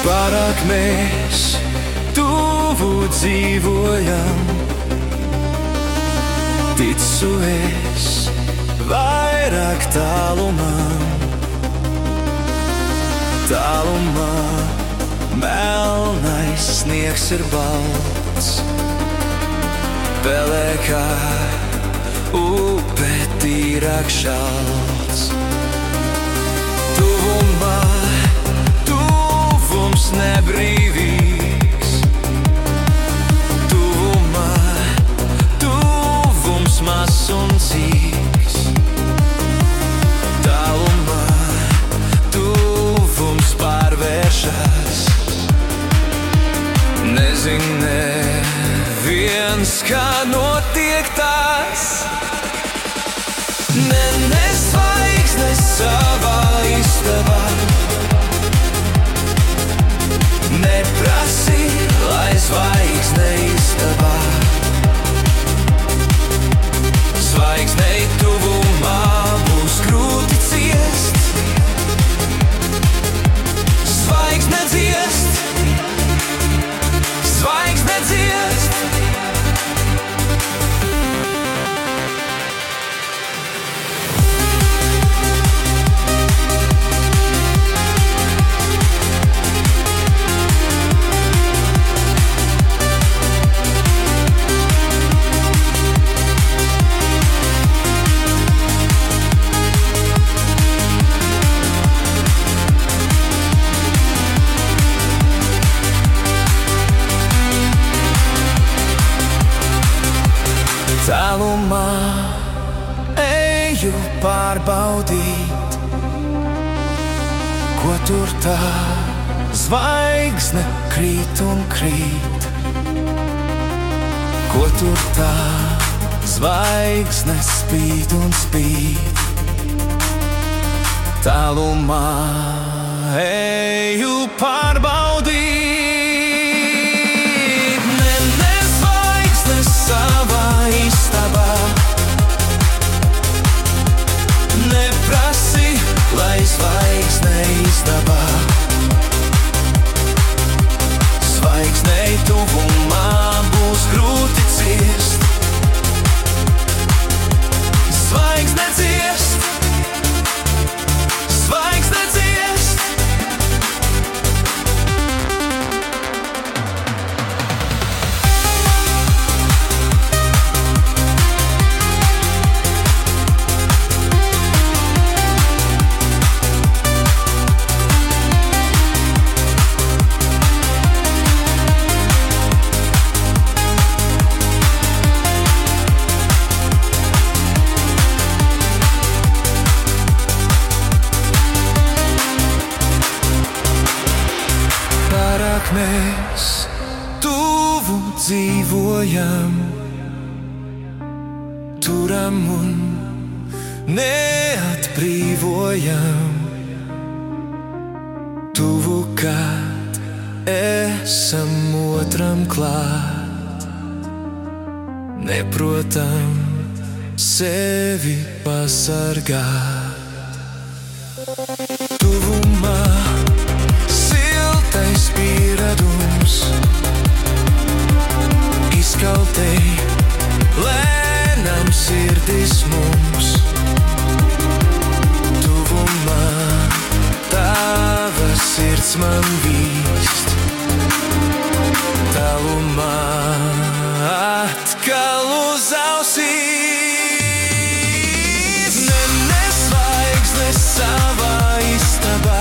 Pārāk mēs tuvu dzīvojam, ticu es vairāk tālumā, tālumā melnais sniegs ir balts, pelēkā upe tīrāk šalts. Tuvumā tuvums nebrīvīgs, tuvumā tuvums mazs un cīks, tālumā tuvums pārvēršas. Nezin neviens, kā notiek tās, ne zvaigznes savā istabā, neprasi, lai zvaigzne istabā, zvaigznei tuvumā būs grūti ciest, zvaigzne dziest, zvaigzne dziest. Tālumā eju pārbaudīt, ko tur tā zvaigzne krīt un krīt, ko tur tā zvaigzne spīd un spīd. Tālumā eju pārbaudīt, ne zvaigzne savā istabā, neprasi, lai zvaigzne istabā, zvaigznei tuvumā būs grūti ciest, zvaigzne dziest, zvaigzne dziest. Mēs tuvu dzīvojam, turam un neatbrīvojam, tuvu, kad esam otram klāt, neprotam sevi pasargāt. Tuvumā siltais pieradums, izkautei lēnām sirdis mums. Tuvumā tava sirds man vīst, tālumā atkal uz ausīs. Ne zvaigznes savā istabā,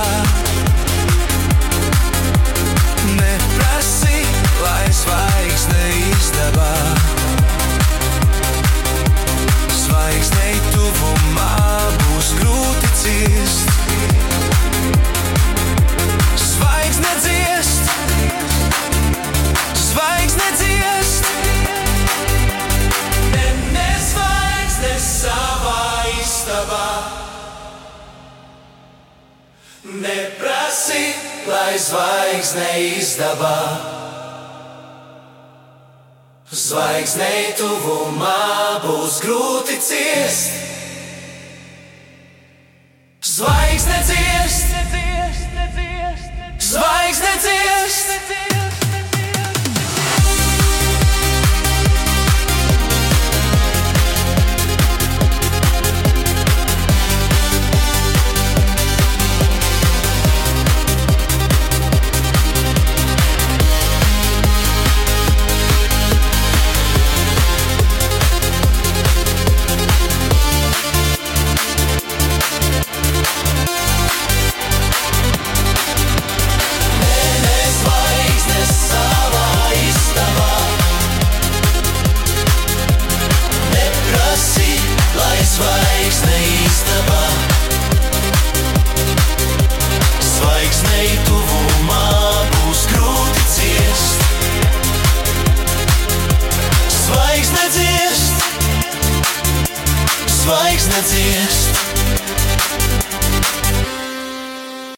neprasi, lai zvaigzne istabā, zvaigznei tuvumā būs grūti ciest, zvaigzne dziest, zvaigzne dziest. Ne zvaigznes savā istabā, neprasi, lai zvaigzne istabā, zvaigznei tuvumā būs grūti ciest, zvaigzne dziest.